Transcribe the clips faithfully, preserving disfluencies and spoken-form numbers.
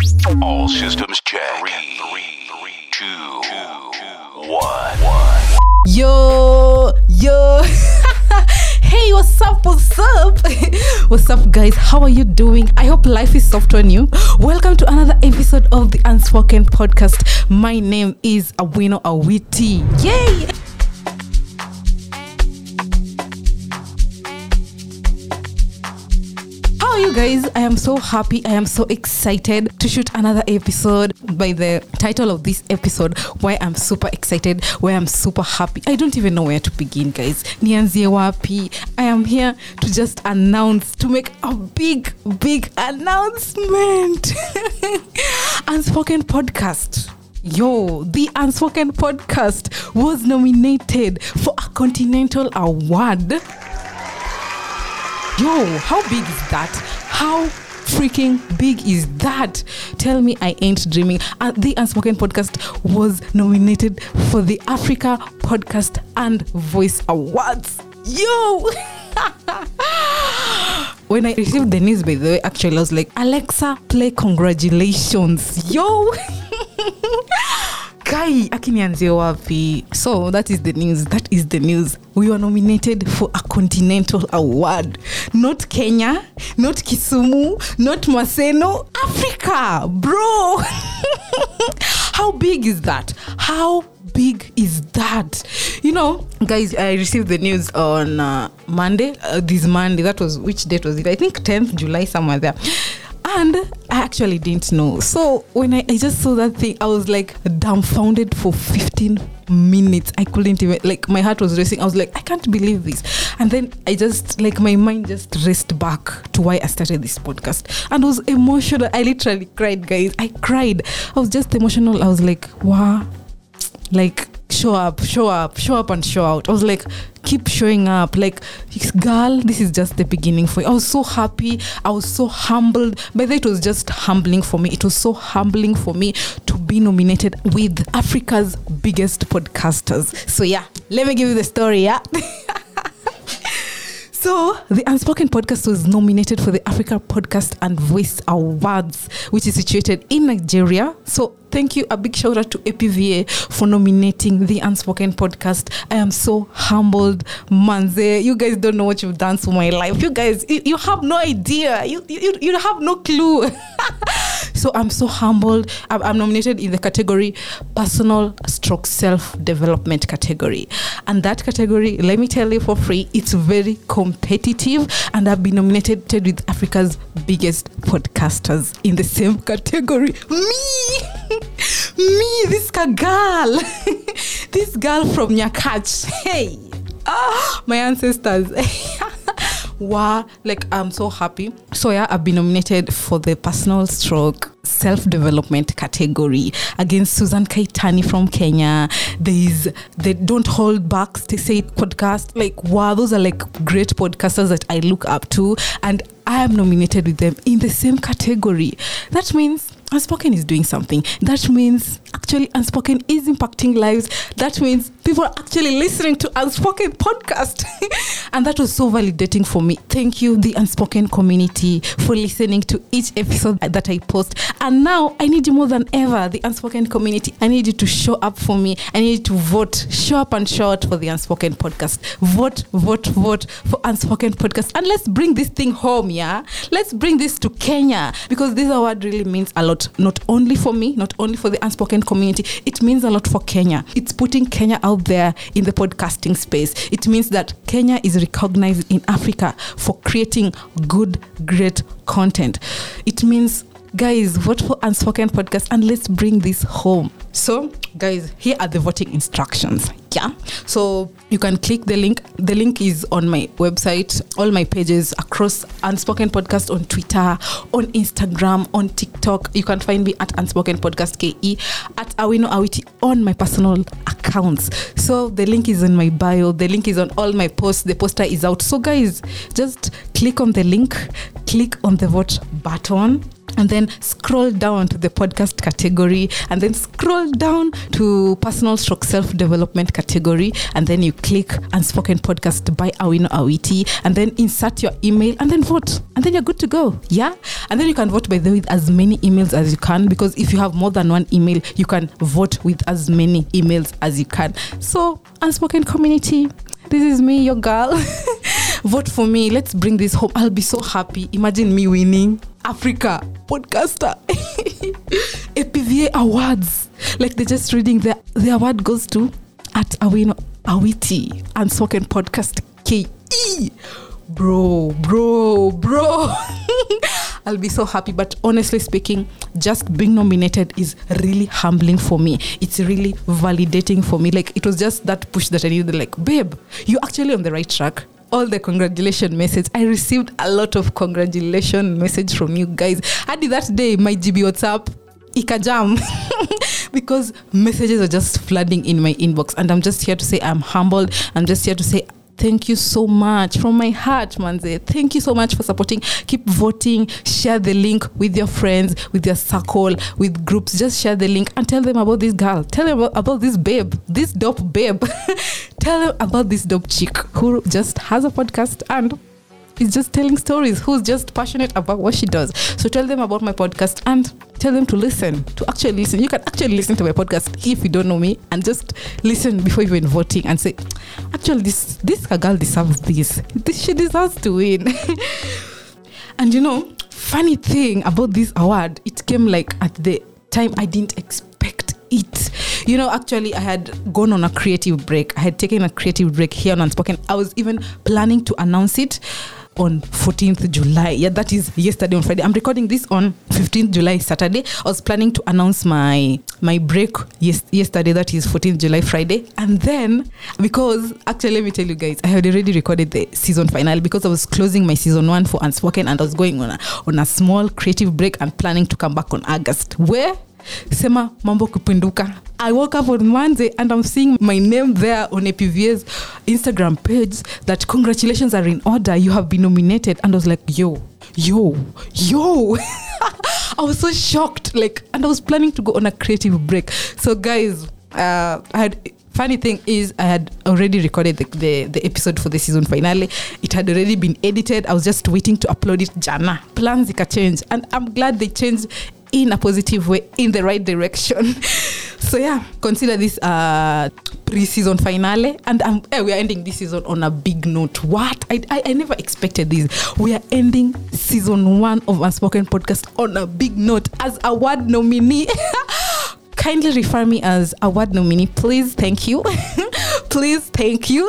All systems check. Three, three, two, one. Yo, yo. Hey, what's up? What's up? What's up, guys? How are you doing? I hope life is soft on you. Welcome to another episode of the Unspoken Podcast. My name is Awino Awiti. Yay! How are you guys? I am so happy. I am so excited to shoot another episode. By the title of this episode, why I'm super excited, why I'm super happy. I don't even know where to begin, guys. Nianzie wapi. I am here to just announce, to make a big, big announcement. Unspoken Podcast. Yo, the Unspoken Podcast was nominated for a Continental Award. Yo, how big is that? How freaking big is that? Tell me I ain't dreaming. Uh, the Unspoken Podcast was nominated for the Africa Podcast and Voice Awards. Yo! When I received the news, by the way, actually, I was like, Alexa, play congratulations. Yo! Kai, akinianzie wapi. So that is the news. That is the news. We were nominated for a Continental Award. Not Kenya, not Kisumu, not Maseno, Africa, bro. How big is that? How big is that? You know, guys, I received the news on uh, Monday. Uh, this Monday, that was, which date was it? I think tenth July, somewhere there. And I actually didn't know. So when I, I just saw that thing, I was like dumbfounded for fifteen minutes. I couldn't even, like, my heart was racing. I was like, I can't believe this. And then I just, like, my mind just raced back to why I started this podcast. And I was emotional. I literally cried, guys. I cried. I was just emotional. I was like, wow. Like, show up, show up, show up and show out. I was like, keep showing up. Like, girl, this is just the beginning for you. I was so happy. I was so humbled. By the way, it was just humbling for me. It was so humbling for me to be nominated with Africa's biggest podcasters. So yeah, let me give you the story, yeah? So, the Unspoken Podcast was nominated for the Africa Podcast and Voice Awards, which is situated in Nigeria. So, thank you. A big shout out to A P V A for nominating the Unspoken Podcast. I am so humbled, manze. You guys don't know what you've done to my life. You guys, you, you have no idea. You, you, you have no clue. So, I'm so humbled. I'm, I'm nominated in the category Personal Stroke Self-Development category. And that category, let me tell you for free, it's very competitive. And I've been nominated with Africa's biggest podcasters in the same category. Me! Me, this girl. This girl from Nyakach. Hey! Ah, my ancestors. Wow, like, I'm so happy. So yeah, I've been nominated for the Personal Stroke Self-Development category against Susan Kaitani from Kenya. There is the Don't Hold Back Stay Say It podcast. Like, wow, those are like great podcasters that I look up to, and I am nominated with them in the same category. That means Unspoken is doing something. That means actually Unspoken is impacting lives. That means people are actually listening to Unspoken podcast. And that was so validating for me. Thank you, the Unspoken community, for listening to each episode that I post. And now I need you more than ever, the Unspoken community. I need you to show up for me. I need you to vote. Show up and show out for the Unspoken podcast. Vote, vote, vote for Unspoken podcast. And let's bring this thing home, yeah? Let's bring this to Kenya, because this award really means a lot. Not only for me, not only for the Unspoken community, it means a lot for Kenya. It's putting Kenya out there in the podcasting space. It means that Kenya is recognized in Africa for creating good, great content. It means, guys, vote for Unspoken podcast and let's bring this home. So, guys, here are the voting instructions. Yeah. So you can click the link. The link is on my website, all my pages across Unspoken Podcast on Twitter, on Instagram, on TikTok. You can find me at Unspoken Podcast K E, at Awino Awiti on my personal accounts. So the link is in my bio. The link is on all my posts. The poster is out. So guys, just click on the link, click on the vote button, and then scroll down to the podcast category, and then scroll down to personal stroke self-development category, and then you click Unspoken Podcast by Awino Awiti, and then insert your email, and then vote, and then you're good to go. Yeah, and then you can vote by the way with as many emails as you can, because if you have more than one email, you can vote with as many emails as you can. So Unspoken community, this is me, your girl. Vote for me. Let's bring this home. I'll be so happy. Imagine me winning Africa Podcaster A P V A Awards. Like they're just reading the the award goes to at Awino Awiti Unspoken Podcast K E. Bro, bro, bro. I'll be so happy. But honestly speaking, just being nominated is really humbling for me. It's really validating for me. Like it was just that push that I needed. Like, babe, you're actually on the right track. All the congratulation message. I received a lot of congratulation message from you guys. I did that day, my G B WhatsApp, ikajam. Because messages are just flooding in my inbox. And I'm just here to say I'm humbled. I'm just here to say thank you so much from my heart, Manze. Thank you so much for supporting. Keep voting. Share the link with your friends, with your circle, with groups. Just share the link and tell them about this girl. Tell them about, about this babe, this dope babe. Tell them about this dope chick who just has a podcast and is just telling stories, who's just passionate about what she does. So tell them about my podcast and tell them to listen, to actually listen. You can actually listen to my podcast if you don't know me, and just listen before even voting and say, actually, this this girl deserves this. This she deserves to win. And you know, funny thing about this award, it came like at the time I didn't expect it. You know, actually, I had gone on a creative break. I had taken a creative break here on Unspoken. I was even planning to announce it on fourteenth July. Yeah, that is yesterday on Friday. I'm recording this on fifteenth July, Saturday. I was planning to announce my my break yes, yesterday, that is fourteenth July, Friday. And then, because actually, let me tell you guys, I had already recorded the season finale because I was closing my season one for Unspoken, and I was going on a, on a small creative break and planning to come back on August. Where? Sema mambo kupinduka. I woke up on Monday and I'm seeing my name there on A P V A's Instagram page that congratulations are in order. You have been nominated. And I was like, yo, yo, yo. I was so shocked. Like, and I was planning to go on a creative break. So guys, uh, I had... Funny thing is, I had already recorded the, the, the episode for the season finale. It had already been edited. I was just waiting to upload it jana. Plans zika change. And I'm glad they changed in a positive way, in the right direction. So yeah, consider this uh, pre-season finale. And um, eh, we are ending this season on a big note. What? I, I, I never expected this. We are ending season one of Unspoken Podcast on a big note as award nominee. Kindly refer me as award nominee, please. Thank you. Please, thank you.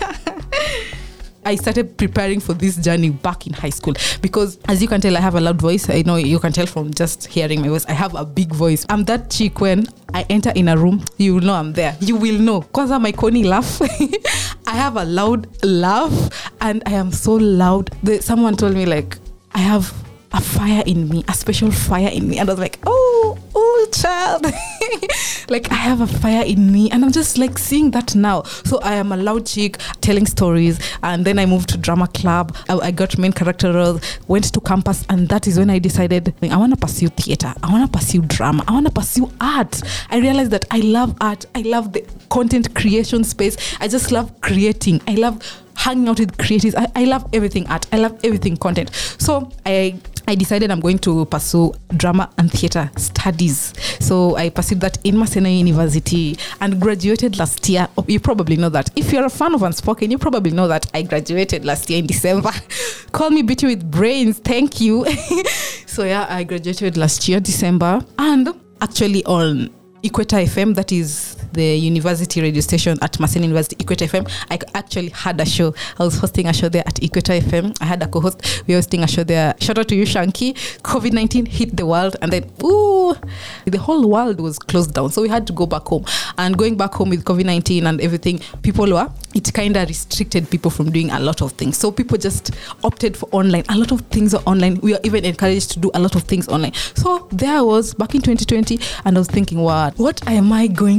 I started preparing for this journey back in high school because, as you can tell, I have a loud voice. I know you can tell from just hearing my voice. I have a big voice. I'm that chick when I enter in a room, you will know I'm there. You will know. Because I'm my Connie laugh. I have a loud laugh and I am so loud. The, someone told me like, I have a fire in me, a special fire in me. And I was like, oh, oh, child. Like, I have a fire in me. And I'm just like seeing that now. So I am a loud chick telling stories. And then I moved to drama club. I, I got main character roles, went to campus. And that is when I decided, I want to pursue theater. I want to pursue drama. I want to pursue art. I realized that I love art. I love the content creation space. I just love creating. I love hanging out with creatives. I, I love everything art. I love everything content. So I I decided I'm going to pursue drama and theater studies. So I pursued that in Maseno University and graduated last year. Oh, you probably know that. If you're a fan of Unspoken, you probably know that I graduated last year in December. Call me Beauty with Brains. Thank you. So yeah, I graduated last year, December. And actually on Equator F M, that is the university radio station at Maseno University, Equator F M. I actually had a show. I was hosting a show there at Equator F M. I had a co-host. We were hosting a show there. Shout out to you, Shanky. covid nineteen hit the world, and then, ooh, the whole world was closed down. So we had to go back home. And going back home with covid nineteen and everything, people were, it kind of restricted people from doing a lot of things. So people just opted for online. A lot of things are online. We are even encouraged to do a lot of things online. So there I was back in twenty twenty, and I was thinking, what? What am I going to do with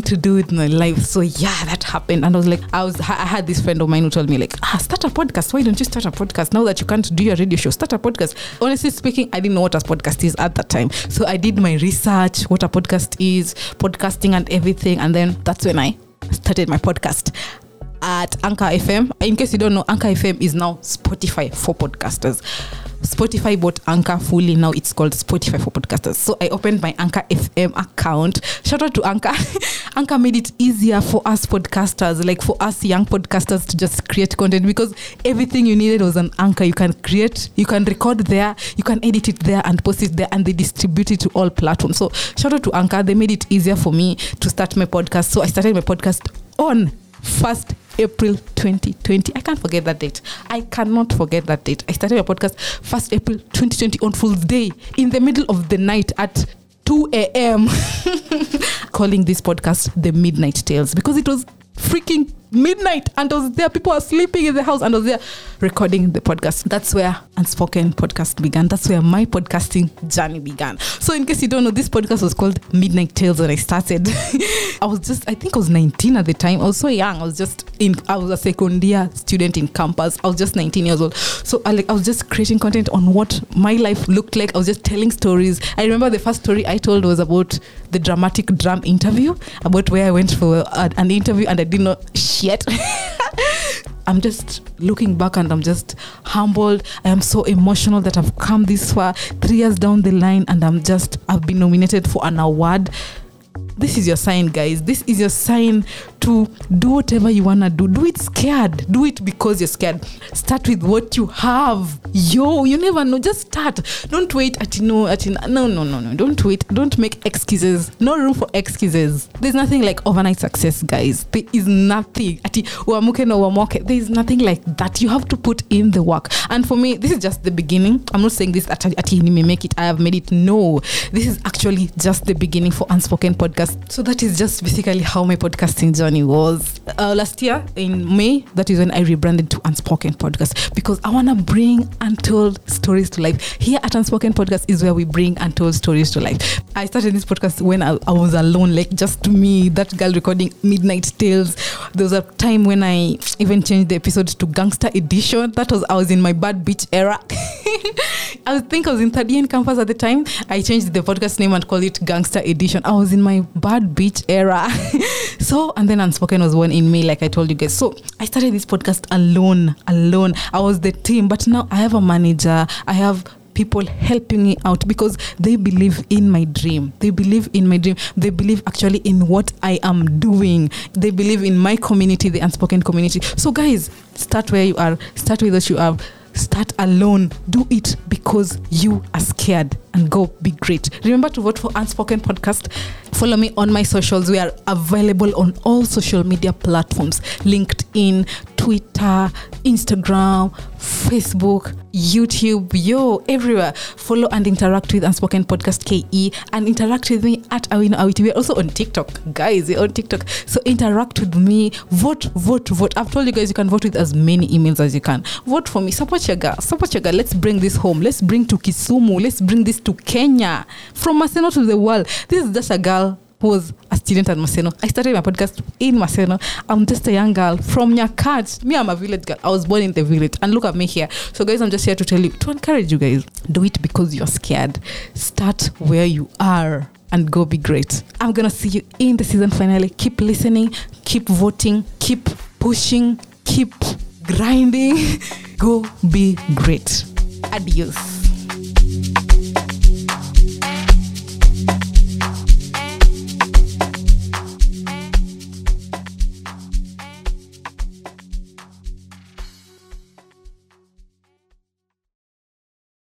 with my life. So yeah, that happened. And I was like, I was, I had this friend of mine who told me like, ah, start a podcast. Why don't you start a podcast? Now that you can't do your radio show, start a podcast. Honestly speaking, I didn't know what a podcast is at that time. So I did my research, what a podcast is, podcasting and everything. And then that's when I started my podcast at Anchor F M. In case you don't know, Anchor F M is now Spotify for podcasters. Spotify bought Anchor fully. Now it's called Spotify for podcasters. So I opened my Anchor F M account. Shout out to Anchor. Anchor made it easier for us podcasters, like for us young podcasters, to just create content, because everything you needed was an Anchor. You can create, you can record there, you can edit it there and post it there, and they distribute it to all platforms. So shout out to Anchor. They made it easier for me to start my podcast. So I started my podcast on first April twenty twenty. I can't forget that date. I cannot forget that date. I started my podcast first April twenty twenty on Fool's Day, in the middle of the night at two a.m. calling this podcast The Midnight Tales, because it was freaking midnight and I was there. People were sleeping in the house and I was there recording the podcast. That's where Unspoken Podcast began. That's where my podcasting journey began. So in case you don't know, this podcast was called Midnight Tales when I started. I was just, I think I was nineteen at the time. I was so young. I was just in, I was a second year student in campus. I was just nineteen years old. So I like, I was just creating content on what my life looked like. I was just telling stories. I remember the first story I told was about the dramatic drum interview, about where I went for a, an interview and I didn't know shit. I'm just looking back and I'm just humbled. I am so emotional that I've come this far, three years down the line, and I'm just, I've been nominated for an award. This is your sign, guys. This is your sign to do whatever you want to do. Do it scared. Do it because you're scared. Start with what you have. Yo, you never know. Just start. Don't wait at, you know, at, no, no, no, no. Don't wait. Don't make excuses. No room for excuses. There's nothing like overnight success, guys. There is nothing. Ati, uamuke no uamoke. There is nothing like that. You have to put in the work. And for me, this is just the beginning. I'm not saying this at ati may make it. I have made it. No. This is actually just the beginning for Unspoken Podcast. So that is just basically how my podcasting journey was. Uh, last year in May, that is when I rebranded to Unspoken Podcast, because I want to bring untold stories to life. Here at Unspoken Podcast is where we bring untold stories to life. I started this podcast when I, I was alone, like just me, that girl recording Midnight Tales. There was a time when I even changed the episode to Gangster Edition. That was, I was in my Bad Bitch era. I think I was in third year in campus at the time. I changed the podcast name and called it Gangster Edition. I was in my Bad Bitch era. So, and then Unspoken was born in May, like I told you guys. So I started this podcast alone, alone. I was the team, but now I have a manager. I have people helping me out because they believe in my dream. They believe in my dream. They believe actually in what I am doing. They believe in my community, the Unspoken community. So guys, start where you are. Start with what you have. Start alone. Do it because you are scared, and go be great. Remember to vote for Unspoken Podcast. Follow me on my socials. We are available on all social media platforms: LinkedIn, Twitter, Instagram, Facebook, YouTube, yo, everywhere. Follow and interact with Unspoken Podcast K E, and interact with me at Awino Awiti. We're also on TikTok, guys. We're on TikTok. So interact with me. Vote, vote, vote. I've told you guys you can vote with as many emails as you can. Vote for me. Support your girl. Support your girl. Let's bring this home. Let's bring to Kisumu. Let's bring this to Kenya. From Maseno to the world. This is just a girl who was a student at Maseno. I started my podcast in Maseno. I'm just a young girl from Nyakat. Me, I'm a village girl. I was born in the village. And look at me here. So guys, I'm just here to tell you, to encourage you guys. Do it because you're scared. Start where you are and go be great. I'm going to see you in the season finale. Keep listening. Keep voting. Keep pushing. Keep grinding. Go be great. Adios.